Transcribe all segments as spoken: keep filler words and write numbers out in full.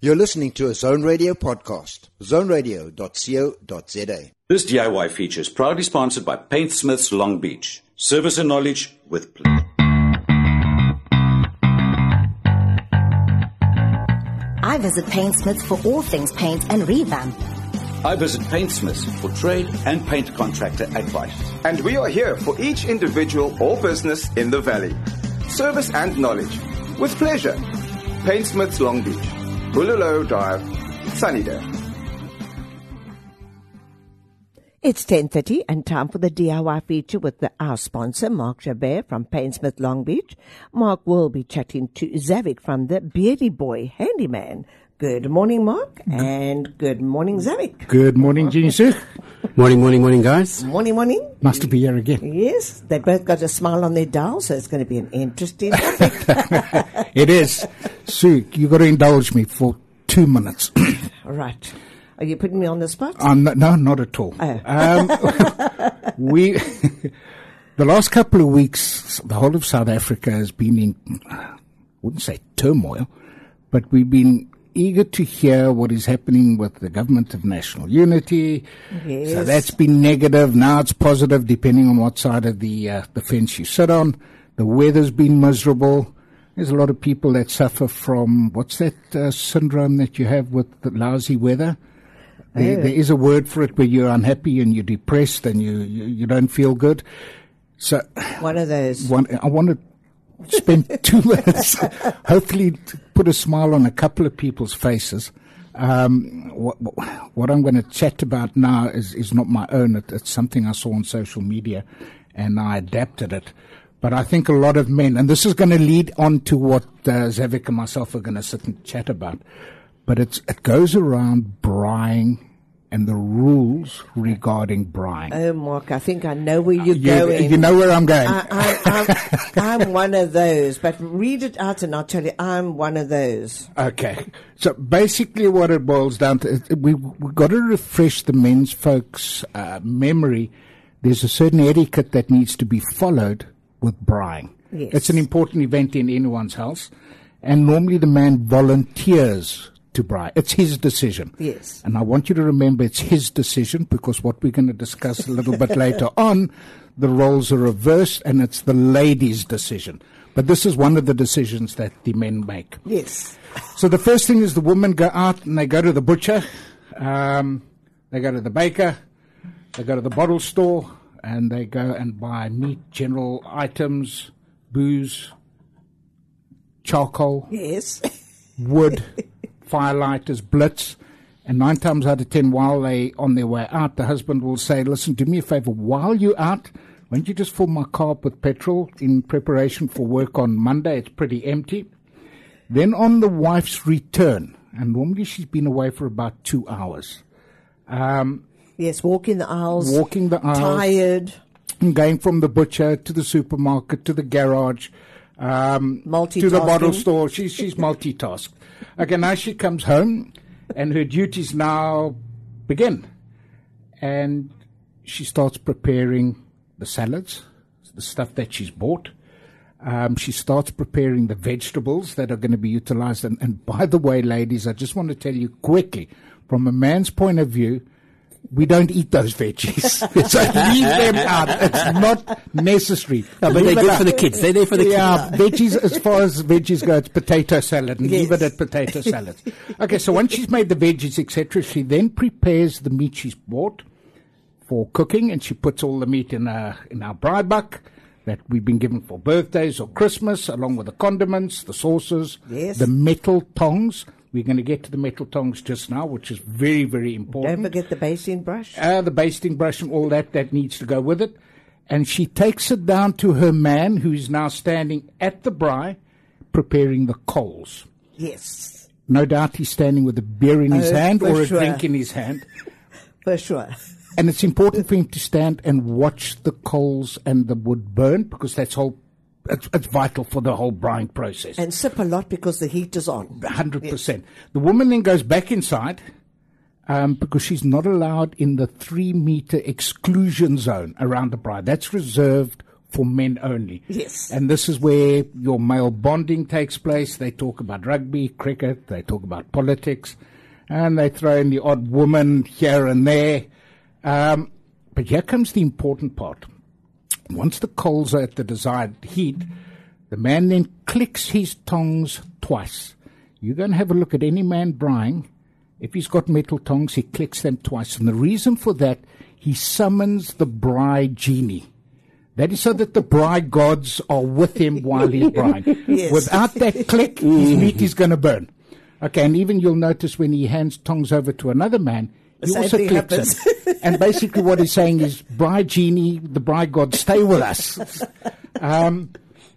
You're listening to a Zone Radio podcast, zone radio dot co dot za. This D I Y feature is proudly sponsored by Paintsmiths Long Beach. Service and knowledge with pleasure. I visit Paintsmiths for all things paint and revamp. I visit Paintsmiths for trade and paint contractor advice. And we are here for each individual or business in the valley. Service and knowledge with pleasure. Paintsmiths Long Beach, Bulalo Drive, Sunnydale. It's ten thirty and time for the D I Y feature with the, our sponsor, Mark Jabert from Paintsmith Long Beach. Mark will be chatting to Zavik from the Beardy Boy Handyman. Good morning, Mark, and good morning, Zavik. Good morning, Jeannie Sue. Morning, morning, morning, guys. Morning, morning. Nice to be here again. Yes, they both got a smile on their dial, so it's going to be an interesting topic. It is. Sue, you got to indulge me for two minutes. Right. Are you putting me on the spot? Um, no, not at all. Oh. Um, we, the last couple of weeks, the whole of South Africa has been in, I wouldn't say turmoil, but we've been eager to hear what is happening with the Government of National Unity. Yes. So that's been negative. Now it's positive, depending on what side of the, uh, the fence you sit on. The weather's been miserable. There's a lot of people that suffer from, what's that uh, syndrome that you have with the lousy weather? There, there is a word for it where you're unhappy and you're depressed and you, you, you don't feel good. So one of those. One, I want to spend two minutes, hopefully to put a smile on a couple of people's faces. Um, what, what I'm going to chat about now is, is not my own. It, it's something I saw on social media and I adapted it. But I think a lot of men, and this is going to lead on to what uh, Zavik and myself are going to sit and chat about. But it's, it goes around braaiing and the rules regarding braaiing. Oh, Mark, I think I know where you're you, going. You know where I'm going. I, I, I'm, I'm one of those, but read it out and I'll tell you, I'm one of those. Okay. So basically what it boils down to, we, we've got to refresh the men's folks' uh, memory. There's a certain etiquette that needs to be followed with braaiing. Yes. It's an important event in anyone's house, and normally the man volunteers to braai. It's his decision. Yes. And I want you to remember it's his decision, because what we're going to discuss a little bit later on, the roles are reversed and it's the lady's decision. But this is one of the decisions that the men make. Yes. So the first thing is the women go out and they go to the butcher, um, they go to the baker, they go to the bottle store, and they go and buy meat, general items, booze, charcoal, Yes. wood, firelighters, blitz, and nine times out of ten, while they on their way out, the husband will say, listen, do me a favor, while you're out, why don't you just fill my car up with petrol in preparation for work on Monday? It's pretty empty. Then on the wife's return, and normally she's been away for about two hours, um, Yes, walking the aisles. walking the aisles, Tired. and going from the butcher to the supermarket to the garage, um, to the bottle Multitasking. store. She's she's multitasked. Okay, now she comes home, and her duties now begin, and she starts preparing the salads, the stuff that she's bought. Um, she starts preparing the vegetables that are going to be utilized. And, and by the way, ladies, I just want to tell you quickly, from a man's point of view, we don't eat those veggies. So leave them out. It's not necessary. No, but Leave they're it good out. for the kids. They're there for the Yeah, kids. veggies, as far as veggies go, it's potato salad, and Yes. leave it at potato salad. Okay, so once she's made the veggies, et cetera, she then prepares the meat she's bought for cooking, and she puts all the meat in a in our braai buck that we've been given for birthdays or Christmas, along with the condiments, the sauces, Yes. the metal tongs. We're going to get to the metal tongs just now, which is very, very important. Don't forget the basting brush. Uh, the basting brush and all that, that needs to go with it. And she takes it down to her man, who is now standing at the braai, preparing the coals. Yes, No doubt he's standing with a beer in his Oh, hand for or a sure. drink in his hand. for sure. And it's important for him to stand and watch the coals and the wood burn, because that's whole, it's, it's vital for the whole braaiing process. And sip a lot because the heat is on. one hundred percent. The woman then goes back inside, um, because she's not allowed in the three-meter exclusion zone around the braai. That's reserved for men only. Yes. And this is where your male bonding takes place. They talk about rugby, cricket, they talk about politics, and they throw in the odd woman here and there. Um, but here comes the important part. Once the coals are at the desired heat, the man then clicks his tongs twice. You go and have a look at any man braaiing. If he's got metal tongs, he clicks them twice. And the reason for that, he summons the braai genie. That is so that the braai gods are with him while he's braaiing. Yes. Without that click, his meat is going to burn. Okay, and even you'll notice when he hands tongs over to another man, he Same also thing clicks happens. them. And basically what he's saying is, braai genie, the braai god, stay with us. Um,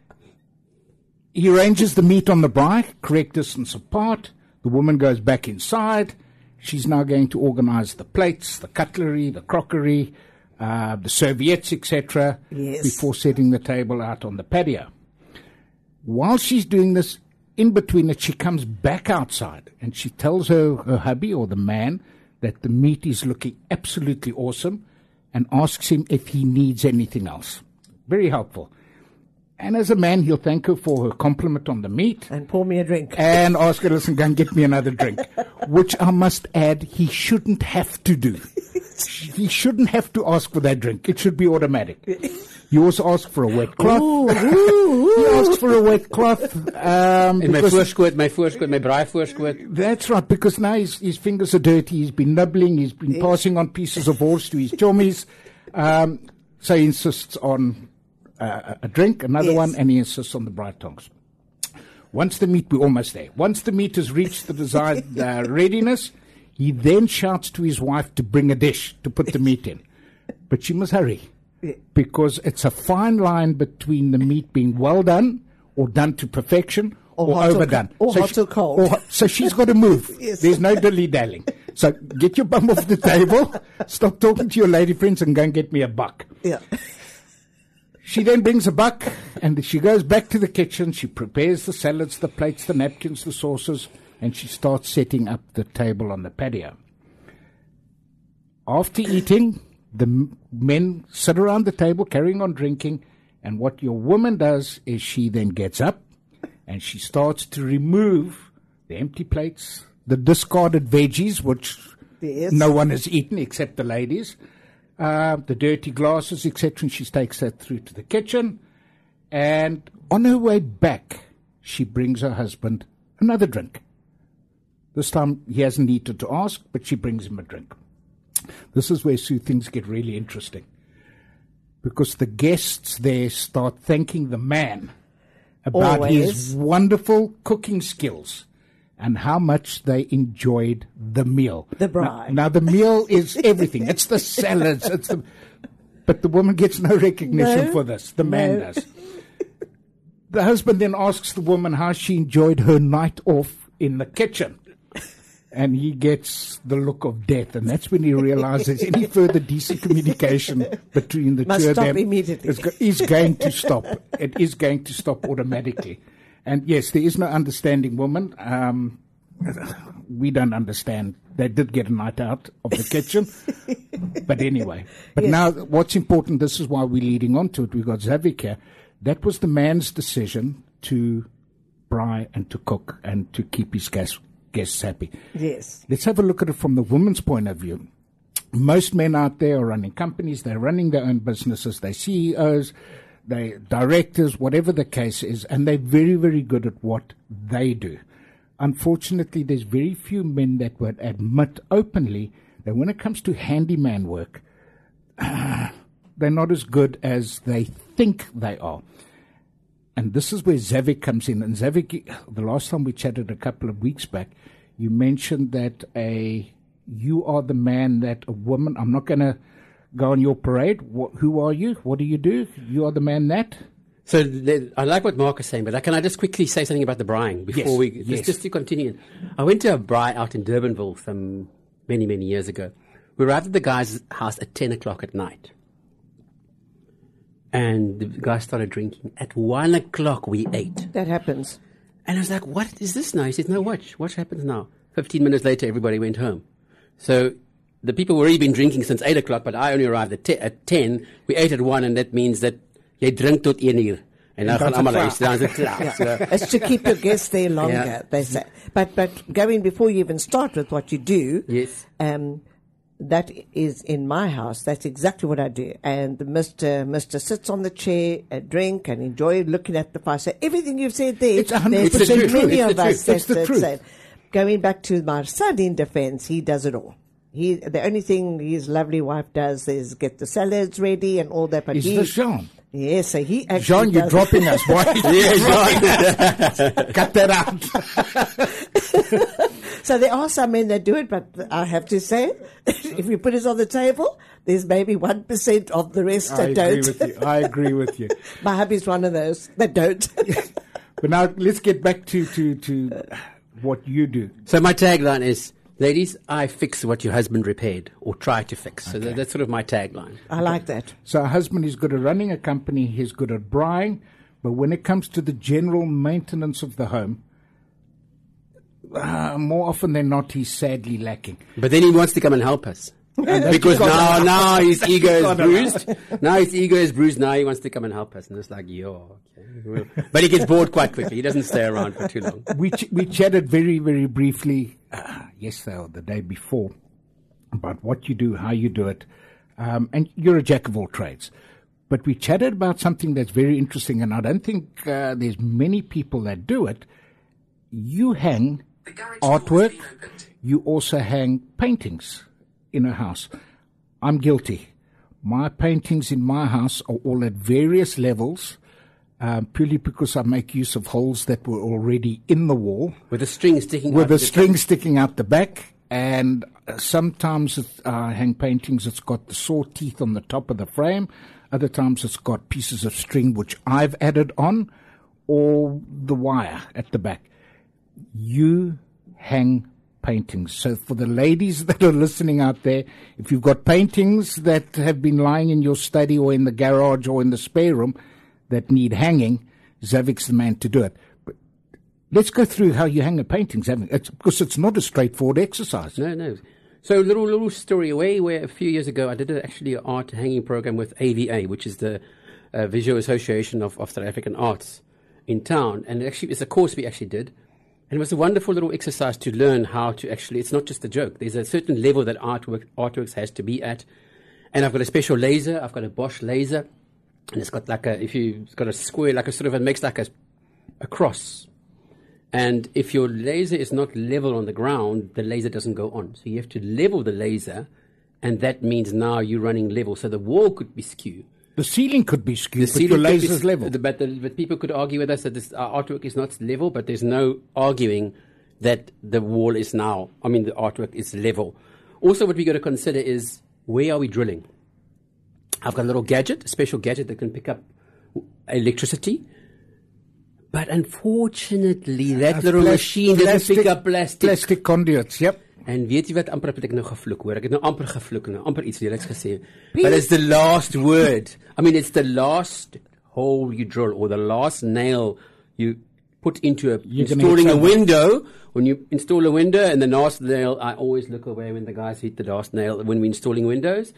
he arranges the meat on the braai, correct distance apart. The woman goes back inside. She's now going to organize the plates, the cutlery, the crockery, uh, the serviettes, et cetera, Yes. before setting the table out on the patio. While she's doing this, in between it, she comes back outside and she tells her, her hubby or the man that the meat is looking absolutely awesome and asks him if he needs anything else. Very helpful. And as a man, he'll thank her for her compliment on the meat. And pour me a drink. And ask her, listen, go and get me another drink. Which I must add, he shouldn't have to do. He shouldn't have to ask for that drink. It should be automatic. He also asks for a wet cloth. Ooh, ooh, He ooh. asks for a wet cloth. Um, En my because- voorskoot, my voorskoot, my braai voorskoot. That's right, because now his, his fingers are dirty. He's been nibbling. He's been passing on pieces of horse to his chommies. Um, so he insists on uh, a drink, another Yes. one, and he insists on the braai tongs. Once the meat, we're almost there. Once the meat has reached the desired uh, readiness, he then shouts to his wife to bring a dish to put the meat in. But she must hurry, because it's a fine line between the meat being well done or done to perfection Or or, hot or overdone. co- or So hot she- or cold. or hot- so she's got to move. Yes. There's no dilly-dallying. So get your bum off the table, stop talking to your lady friends, and go and get me a buck. Yeah. She then brings a buck, and she goes back to the kitchen. She prepares the salads, the plates, the napkins, the sauces, and she starts setting up the table on the patio. After eating, the m- men sit around the table carrying on drinking, and what your woman does is she then gets up, and she starts to remove the empty plates, the discarded veggies, which Yes. no one has eaten except the ladies, uh, the dirty glasses, et cetera, and she takes that through to the kitchen. And on her way back, she brings her husband another drink. This time he hasn't needed to ask, but she brings him a drink. This is where, Sue, things get really interesting, because the guests there start thanking the man about Always. his wonderful cooking skills and how much they enjoyed the meal. The Now, braai. now the meal is everything. It's the salads. It's the, but the woman gets no recognition No. for this. The man No. does. The husband then asks the woman how she enjoyed her night off in the kitchen. And he gets the look of death, and that's when he realizes any further decent communication between the Must two of stop them immediately. is, go- is going to stop. It is going to stop automatically. And yes, there is no understanding woman. Um, we don't understand. They did get a night out of the kitchen. But anyway. But Yes. now what's important, this is why we're leading on to it. We've got Zavik here. That was the man's decision to braai and to cook and to keep his guests, guests happy. Yes. Let's have a look at it from the woman's point of view. Most men out there are running companies, they're running their own businesses, they're C E Os, they're directors, whatever the case is, and they're very, very good at what they do. Unfortunately, there's very few men that would admit openly that when it comes to handyman work, they're not as good as they think they are. And this is where Zavik comes in. And Zavik, the last time we chatted a couple of weeks back, you mentioned that a you are the man that a woman, I'm not going to go on your parade. What, who are you? What do you do? You are the man that? So le- I like what Mark is saying, but can I just quickly say something about the braaiing before Yes, we yes. just, just to continue? I went to a braai out in Durbanville some many many years ago. We arrived at the guy's house at ten o'clock at night, and the guy started drinking. At one o'clock, we ate, That happens. and I was like, "What is this now?" He said, "No, watch. What happens now?" Fifteen minutes later, everybody went home. So the people were already been drinking since eight o'clock, but I only arrived at, te- at ten. We ate at one, and that means that jy drink tot one uur. En dan gaan dan allemaal is het luisteren, dan is het klaar. So, It's to keep your guests there longer, Yeah. they say. But but going before you even start with what you do, Yes. um, that is in my house. That's exactly what I do. And Mister Mister sits on the chair, a drink, and enjoy looking at the fire. So everything you've said there, It's a hundred there's percent many true. of It's the us truth. It's that- the that truth. say- Going back to my son in defense, he does it all. He the only thing his lovely wife does is get the salads ready and all that. But Is he, this Jean? yes, so he actually Jean, you're does- dropping us. Why? Cut that out. So there are some men that do it, but I have to say, if you put it on the table, there's maybe one percent of the rest I that agree don't. with you. I agree with you. My hubby's one of those that don't. But now let's get back to, to, to what you do. so my tagline is, ladies, I fix what your husband repaired or try to fix. So that, that's sort of my tagline. I like that. So a husband is good at running a company, he's good at buying, but when it comes to the general maintenance of the home, uh, more often than not, he's sadly lacking. But then he wants to come and help us. Because now, now his ego is bruised. Now his ego is bruised. Now he wants to come and help us. And it's like, yo, okay. But he gets bored quite quickly. He doesn't stay around for too long. We ch- we chatted very, very briefly uh, yesterday or the day before about what you do, how you do it, um, and you're a jack of all trades. But we chatted about something that's very interesting, and I don't think uh, there's many people that do it. You hang artwork. You also hang paintings in a house. I'm guilty. My paintings in my house are all at various levels, um, purely because I make use of holes that were already in the wall, With a string sticking with out the of the string sticking out the back. And uh, sometimes it, uh, hang paintings, it's got the saw teeth on the top of the frame. Other times it's got pieces of string which I've added on, or the wire at the back. You hang paintings. So for the ladies that are listening out there, if you've got paintings that have been lying in your study or in the garage or in the spare room that need hanging, Zavik's the man to do it. But let's go through how you hang a painting, Zavik, it's, because it's not a straightforward exercise. No, no. So little little story away where a few years ago I did a, actually an art hanging program with A V A, which is the uh, Visual Association of, of South African Arts in town. And actually it's a course we actually did. And it was a wonderful little exercise to learn how to actually, it's not just a joke. There's a certain level that artwork artworks has to be at. And I've got a special laser. I've got a Bosch laser. And it's got like a, if you, it's got a square, like a sort of, it makes like a, a cross. And if your laser is not level on the ground, the laser doesn't go on. So you have to level the laser. And that means now you're running level. So the wall could be skew. The ceiling could be skewed, The but your ceiling could be laser's s- level. the- But, the, but people could argue with us that this uh, artwork is not level, but there's no arguing that the wall is now, I mean, the artwork is level. Also, what we got to consider is, where are we drilling? I've got a little gadget, a special gadget that can pick up electricity. But unfortunately, that little Plas- machine doesn't pick up plastic. Plastic conduits, yep. En weet jy wat, amper het ek nou gevloek, hoor. Ek het nou amper gevloek, nou amper iets leliks gesê. But it's the last word. I mean, it's the last hole you drill, or the last nail you put into a, You're gonna installing hit a someone. window. When you install a window, and the last nail, I always look away when the guys hit the last nail, when we're installing windows.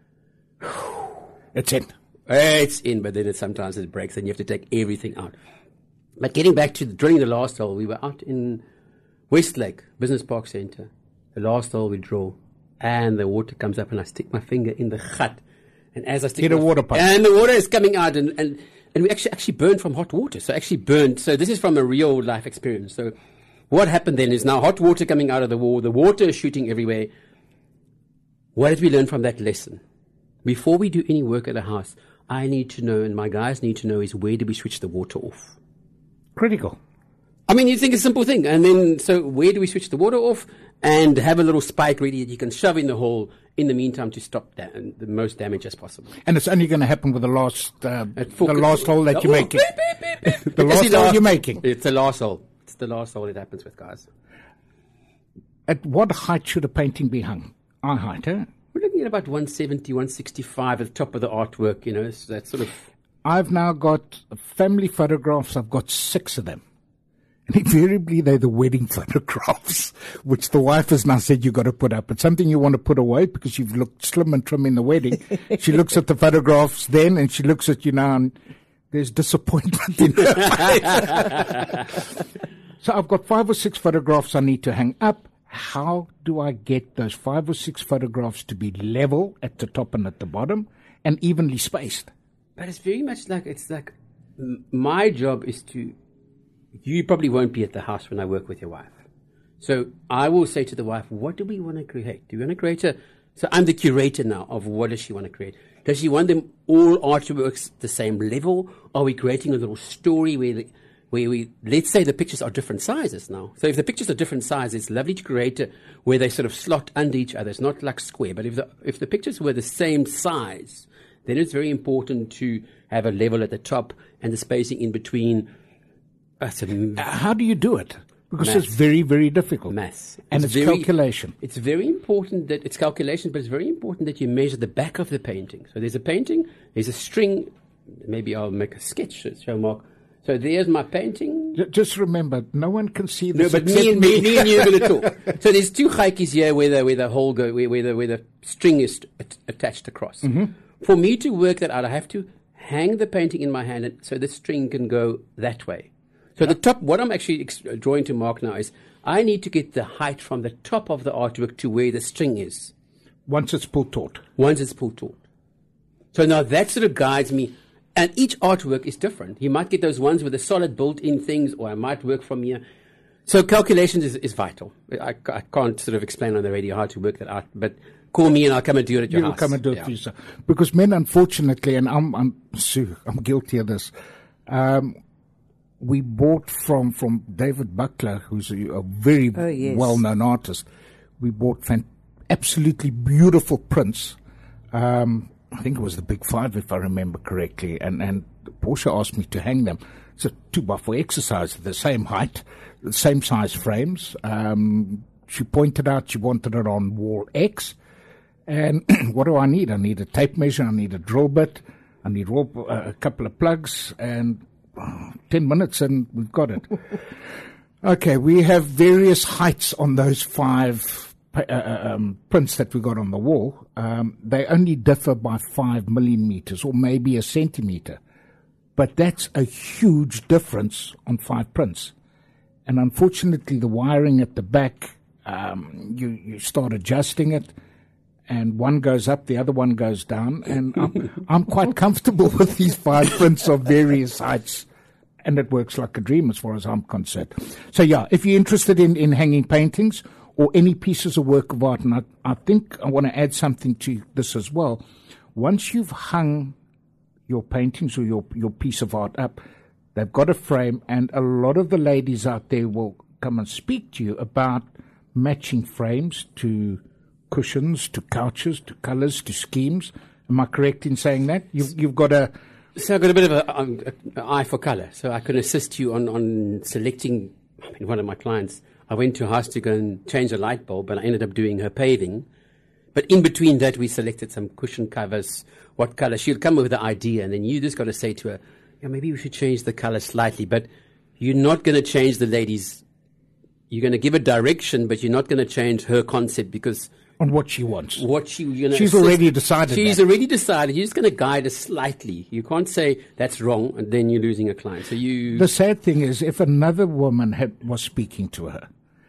It's in. It's in, but then it, sometimes it breaks, and you have to take everything out. But getting back to the, drilling the last hole, we were out in Westlake Business Park Centre. The last hole we drill, and the water comes up, and I stick my finger in the gat. And as I stick Hit a my- water pipe. and the water is coming out, and, and, and we actually actually burned from hot water. So actually burned. So this is from a real life experience. So what happened then is now hot water coming out of the wall. The water is shooting everywhere. What did we learn from that lesson? Before we do any work at a house, I need to know, and my guys need to know, is where do we switch the water off? Critical. I mean, you think it's a simple thing. And then, so where do we switch the water off? And have a little spike ready that you can shove in the hole in the meantime to stop da- the most damage as possible. And it's only going to happen with the last, uh, At the four- last hole that Oh, you're making. beep, beep, beep, beep. The It's last the hole you're making. It's the last hole. It's the last hole it happens with, guys. At what height should a painting be hung? Eye height, eh? We're looking at about one seventy, one sixty-five at the top of the artwork, you know, so that sort of... I've now got family photographs. I've got six of them. And invariably, they're the wedding photographs, which the wife has now said you've got to put up. It's something you want to put away because you've looked slim and trim in the wedding. She looks at the photographs then, and she looks at you now, and there's disappointment in her face. So I've got five or six photographs I need to hang up. How do I get those five or six photographs to be level at the top and at the bottom and evenly spaced? But it's very much like, it's like, m- my job is to, you probably won't be at the house when I work with your wife. So I will say to the wife, what do we want to create? Do we want to create a, so I'm the curator now of what does she want to create? Does she want them all artworks the same level? Are we creating a little story where the, where we, let's say the pictures are different sizes now. So if the pictures are different sizes, it's lovely to create a, where they sort of slot under each other. It's not like square, but if the, if the pictures were the same size, then it's very important to have a level at the top and the spacing in between. That's a Uh, How do you do it? Because Maths. it's very, very difficult. Maths. And It's it's, very- calculation. It's very important that it's calculation, but it's very important that you measure the back of the painting. So there's a painting, there's a string. Maybe I'll make a sketch, show Mark. So there's my painting. J- Just remember, no one can see No, this but except me and, me, me and you are going to talk. So there's two hikes here where the, where the hole go, where, where, the, where the string is at, attached across. Mm-hmm. For me to work that out, I have to hang the painting in my hand and, so the string can go that way. So the top, what I'm actually ex- drawing to Mark now is I need to get the height from the top of the artwork to where the string is. Once it's pulled taut. Once it's pulled taut. So now that sort of guides me. And each artwork is different. You might get those ones with the solid built-in things, or I might work from here. So calculations is, is vital. I, I can't sort of explain on the radio how to work that out, but call me and I'll come and do it at your You will house. come and do it Yeah. for yourself. Because men, unfortunately, and I'm I'm Sue, I'm guilty of this. Um, we bought from from David Buckler, who's a, a very Oh, yes. well-known artist. We bought fan- absolutely beautiful prints. Um, I think it was the Big Five, if I remember correctly. And and Portia asked me to hang them. It's a two by four exercise, the same height, the same size frames. Um, she pointed out she wanted it on wall X. And what do I need? I need a tape measure, I need a drill bit, I need raw, uh, a couple of plugs, and uh, ten minutes and we've got it. Okay, we have various heights on those five pa- uh, um, prints that we got on the wall. Um, they only differ by five millimeters or maybe a centimeter. But that's a huge difference on five prints. And unfortunately, the wiring at the back, um, you, you start adjusting it, and one goes up, the other one goes down. And I'm, I'm quite comfortable with these five prints of various heights, and it works like a dream as far as I'm concerned. So, yeah, if you're interested in, in hanging paintings or any pieces of work of art, and I, I think I want to add something to this as well. Once you've hung your paintings or your, your piece of art up, they've got a frame, and a lot of the ladies out there will come and speak to you about matching frames to cushions, to couches, to colors, to schemes. Am I correct in saying that? You've, you've got a... So I've got a bit of a, um, a, an eye for color, so I can assist you on, on selecting. I mean, one of my clients, I went to her house to go and change a light bulb, and I ended up doing her paving. But in between that, we selected some cushion covers, what color. She'll come up with the idea, and then you just got to say to her, yeah, maybe we should change the color slightly. But you're not going to change the lady's, you're going to give a direction, but you're not going to change her concept because on what she wants. what she, you're gonna She's assist- already decided She's that. already decided. You're just going to guide her slightly. You can't say that's wrong, and then you're losing a client. So you... The sad thing is, if another woman had was speaking to her,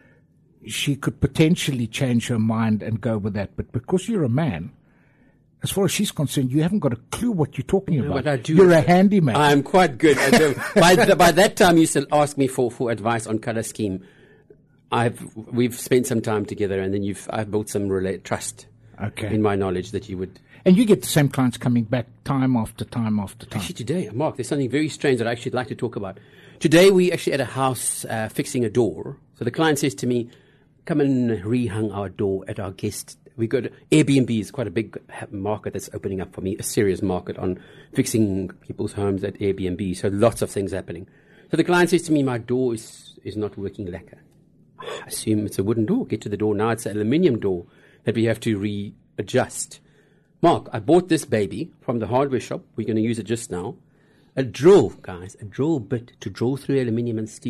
she could potentially change her mind and go with that. But because you're a man, as far as she's concerned, you haven't got a clue what you're talking about. But I do. You're a handyman. I'm quite good. I do. by, the, by that time, you still ask me for, for advice on color scheme. I've we've spent some time together, and then you've I've built some rela- trust Okay. in my knowledge that you would. And you get the same clients coming back time after time after time. Actually, today, Mark, there's something very strange that I actually like to talk about. Today, we actually at a house uh, fixing a door. So the client says to me, "Come and rehung our door at our guest." We got Airbnb is quite a big market that's opening up for me, a serious market on fixing people's homes at Airbnb. So lots of things happening. So the client says to me, "My door is is not working lekker." I assume it's a wooden door. Get to the door. Now it's an aluminium door that we have to readjust. Mark, I bought this baby from the hardware shop. We're going to use it just now. A drill, guys, a drill bit to drill through aluminium and steel.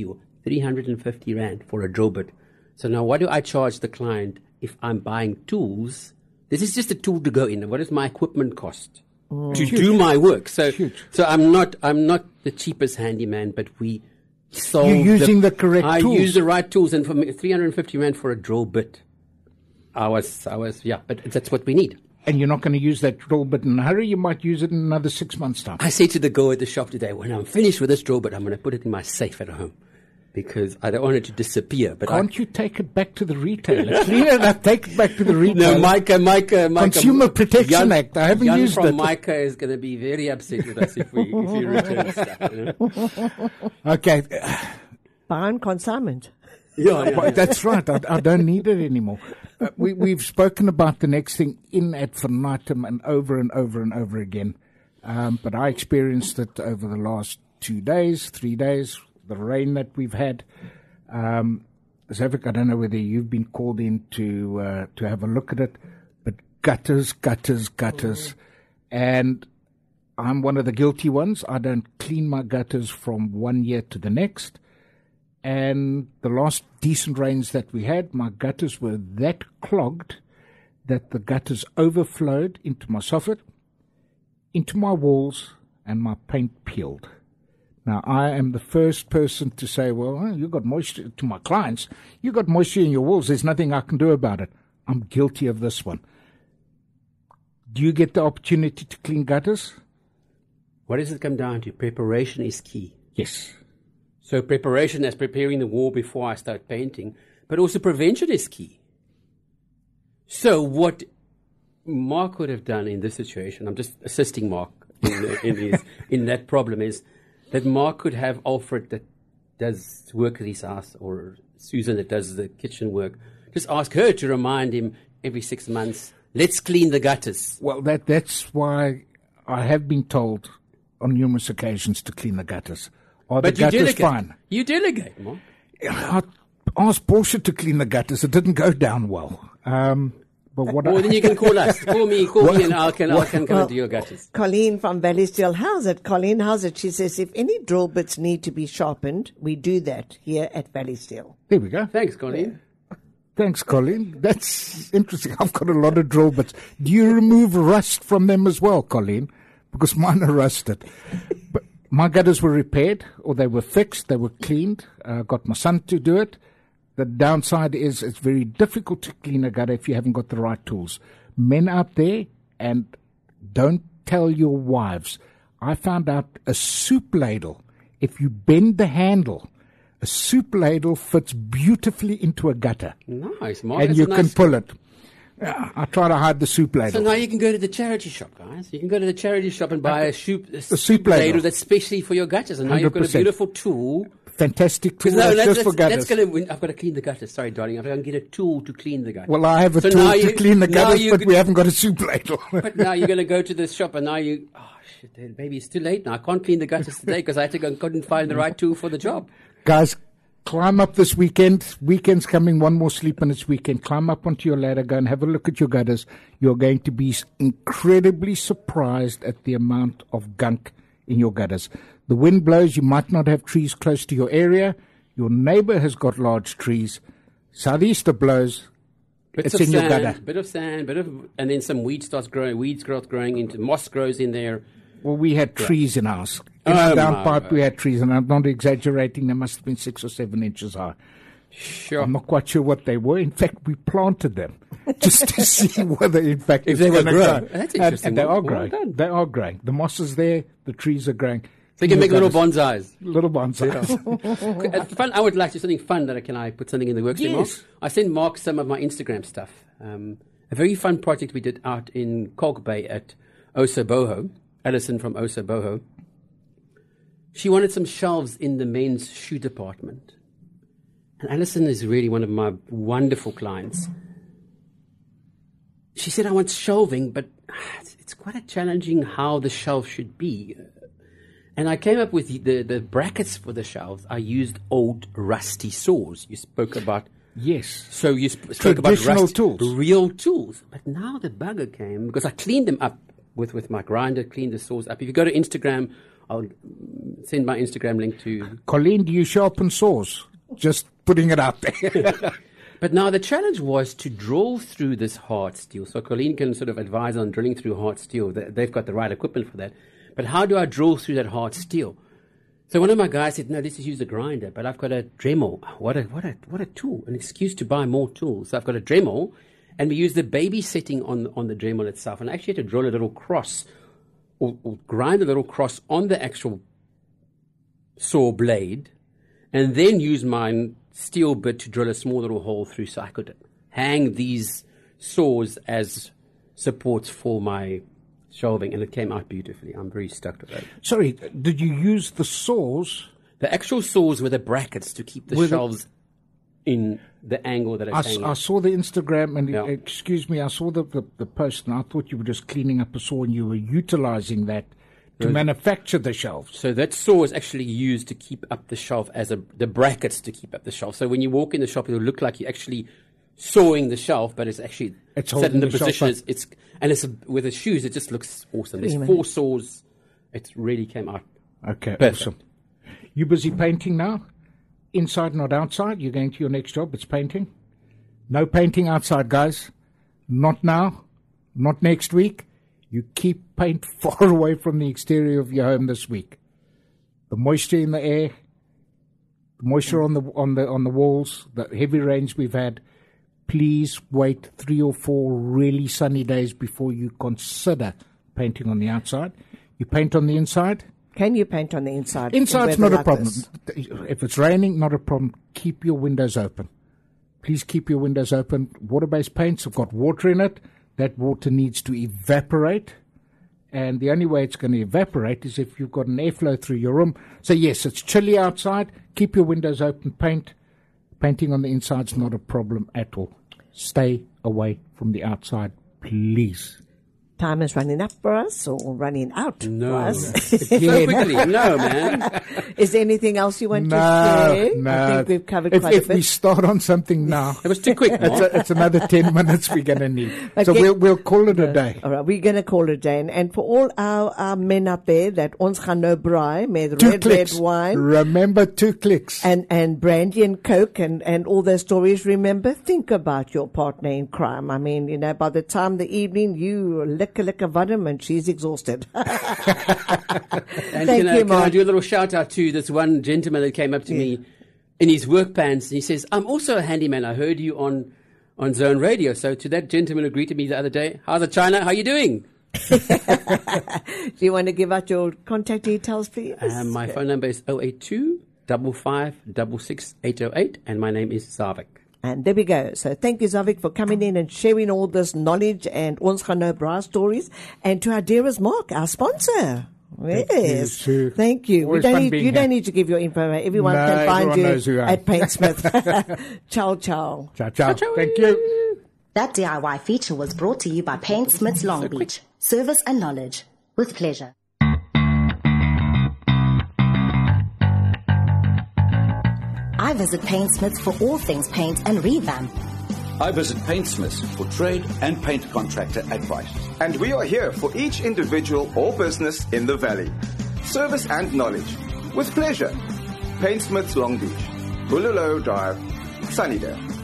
three hundred fifty rand for a drill bit. So now what do I charge the client if I'm buying tools? This is just a tool to go in. What does my equipment cost mm. to do my work? So, so I'm not I'm not the cheapest handyman, but we solve. You're using the, the correct I tools. I use the right tools, and for me, three hundred fifty rand for a drill bit, I was I was yeah, but that's what we need. And you're not going to use that drill bit in a hurry. You might use it in another six months' time. I say to the girl at the shop today, when I'm finished with this drill bit, I'm going to put it in my safe at home. Because I don't want it to disappear. But Can't I, you take it back to the retailer? Clean it up, take it back to the retailer. No, Micah, Micah, Micah. Consumer Protection Jan, Act. I haven't Jan used from it. Micah is going to be very upset with us if we, if we return stuff. You know? Okay. Buy on consignment. Yeah, yeah, yeah. That's right. I, I don't need it anymore. Uh, we, we've spoken about the next thing in ad infinitum and over and over and over again. Um, but I experienced it over the last two days, three days, the rain that we've had. Um, Zavik, I don't know whether you've been called in to uh, to have a look at it, but gutters, gutters, gutters. Mm. And I'm one of the guilty ones. I don't clean my gutters from one year to the next. And the last decent rains that we had, my gutters were that clogged that the gutters overflowed into my soffit, into my walls, and my paint peeled. Now, I am the first person to say, well, you got moisture, to my clients, you got moisture in your walls, there's nothing I can do about it. I'm guilty of this one. Do you get the opportunity to clean gutters? What does it come down to? Preparation is key. Yes. So preparation as preparing the wall before I start painting, but also prevention is key. So what Mark would have done in this situation, I'm just assisting Mark in, in, his, in that problem, is that Mark could have Alfred that does work at his house, or Susan that does the kitchen work, just ask her to remind him every six months, let's clean the gutters. Well, that that's why I have been told on numerous occasions to clean the gutters. Are but the you gutters delegate. fine? You delegate, Mark. I asked Porsche to clean the gutters. It didn't go down well. Um, but what well, I, then you can call us. Call me, call me, and I can, I can come well, into your gutters. Colleen from Valleysdale, how's it? Colleen, how's it? She says, if any drill bits need to be sharpened, we do that here at Valleysdale. There we go. Thanks, Colleen. Yeah. Thanks, Colleen. That's interesting. I've got a lot of drill bits. Do you remove rust from them as well, Colleen? Because mine are rusted. But my gutters were repaired, or they were fixed, they were cleaned. I uh, got my son to do it. The downside is it's very difficult to clean a gutter if you haven't got the right tools. Men out there, and don't tell your wives, I found out a soup ladle, if you bend the handle, a soup ladle fits beautifully into a gutter. Nice, Mark. And you nice can pull it. Yeah, I try to hide the soup ladle. So now you can go to the charity shop, guys. You can go to the charity shop and buy a soup, a soup, soup ladle. ladle that's specially for your gutters. And now you've got a beautiful tool. Fantastic tool no, that's let's, just for gutters. Let's gonna, I've got to clean the gutters. Sorry, darling. I've got to get a tool to clean the gutters. Well, I have a so tool to you, clean the gutters, but could, we haven't got a soup ladle. But now you're going to go to the shop and now you... Oh, shit, baby, it's too late now. I can't clean the gutters today because I had to go, couldn't find the right tool for the job. Guys, climb up this weekend. Weekend's coming, one more sleep and it's weekend. Climb up onto your ladder, go and have a look at your gutters. You're going to be incredibly surprised at the amount of gunk in your gutters. The wind blows, you might not have trees close to your area. Your neighbor has got large trees. Southeaster blows, Bits it's of in sand, your gutter. Bit of sand, bit of, and then some weed starts growing. Weeds start growing into moss grows in there. Well, we had trees in ours. In Oh, our my downpipe, God. we had trees, and I'm not exaggerating. They must have been six or seven inches high. Sure. I'm not quite sure what they were. In fact, we planted them just to see whether, in fact, If it's they were gonna grow. grow. That's And- interesting. And, they Well- are well growing. done. They are growing. The moss is there. The trees are growing. So you can make little Gutters. bonsais. Little bonsai. Uh, fun, I would like to do something fun that I can I put something in the works. with Mark? Yes. I sent Mark some of my Instagram stuff. Um, a very fun project we did out in Kalk Bay at Osoboho. Alison from Osoboho. She wanted some shelves in the men's shoe department. And Alison is really one of my wonderful clients. She said, I want shelving, but it's, it's quite a challenging how the shelf should be. And I came up with the, the, the brackets for the shelves. I used old rusty saws. You spoke about... Yes. So you sp- spoke about Traditional rust, tools. real tools. But now the bugger came because I cleaned them up with, with my grinder, cleaned the saws up. If you go to Instagram, I'll send my Instagram link to... Colleen, do you sharpen saws? Just putting it out there. But now the challenge was to drill through this hard steel. So Colleen can sort of advise on drilling through hard steel. They- They've got the right equipment for that. But how do I drill through that hard steel? So one of my guys said, no, let's just use a grinder. But I've got a Dremel. What a, what a, what a tool. An excuse to buy more tools. So I've got a Dremel, and we use the baby setting on, on the Dremel itself. And I actually had to drill a little cross or, or grind a little cross on the actual saw blade, and then use my steel bit to drill a small little hole through so I could hang these saws as supports for my shelving, and it came out beautifully. I'm very stoked with that. Sorry, did you use the saws? The actual saws were the brackets to keep the Were the- shelves in the angle that I, it's s- hanging. I saw the Instagram, and Yeah. excuse me, I saw the, the, the post, and I thought you were just cleaning up a saw and you were utilizing that to manufacture the shelves. So that saw is actually used to keep up the shelf as a the brackets to keep up the shelf. So when you walk in the shop, it'll look like you're actually sawing the shelf, but it's actually It's set holding in the, the shelf position. up. It's, it's and it's a, with the shoes, it just looks awesome. There's Really? four saws. It really came out. Okay, Perfect. awesome. You busy painting now? Inside, not outside? You're going to your next job, it's painting? No painting outside, guys. Not now. Not next week. You keep paint far away from the exterior of your home this week. The moisture in the air, the moisture on the on the on the walls, the heavy rains we've had. Please wait three or four really sunny days before you consider painting on the outside. You paint on the inside. Can you paint on the inside? in Inside's weather not a like problem. this? If it's raining, not a problem. Keep your windows open. Please keep your windows open. Water-based paints have got water in it. That water needs to evaporate. And the only way it's going to evaporate is if you've got an airflow through your room. So, yes, it's chilly outside. Keep your windows open. Paint. Painting on the inside's not a problem at all. Stay away from the outside, please. Time is running up for us or running out No. for us. So quickly. No, man. Is there anything else you want to No, share? no. I think we've covered if, quite if a bit. we start on something now, It was too quick, it's, Mark. a, it's another ten minutes we're going to need. So Okay. we'll, we'll call it a day. All right, we're going to call it a day. And, and for all our, our men out there that ons gaan nou braai met Two red, clicks. red wine Remember, two clicks. and, and brandy and coke and, and all those stories, remember, think about your partner in crime. I mean, you know, by the time the evening, you lick a lick of vitamin and she's exhausted. And Thank can, I, you, can I Mark. do a little shout out to this one gentleman that came up to me in his work pants, and he says, I'm also a handyman. I heard you on, on Zone Radio. So to that gentleman who greeted me the other day, how's it, China? How you doing? Do you want to give out your contact details, please? Um, my phone number is oh eight two, five five six six, eight oh eight, and my name is Zavik. And there we go. So thank you, Zavik, for coming in and sharing all this knowledge and ons gaan nou braai stories. And to our dearest Mark, our sponsor. Thank Yes. you, Sue. Thank you. We Always don't fun need, being you don't here. need to give your info. Everyone No, can find everyone you knows who I am. at Paintsmith. Ciao, ciao. Ciao, ciao. Thank you. That D I Y feature was brought to you by Paintsmiths Long Beach. Service and knowledge. With pleasure. I visit Paintsmiths for all things paint and revamp. I visit Paintsmiths for trade and paint contractor advice. And we are here for each individual or business in the valley. Service and knowledge. With pleasure. Paintsmiths Long Beach. Bulalo Drive, Sunnydale.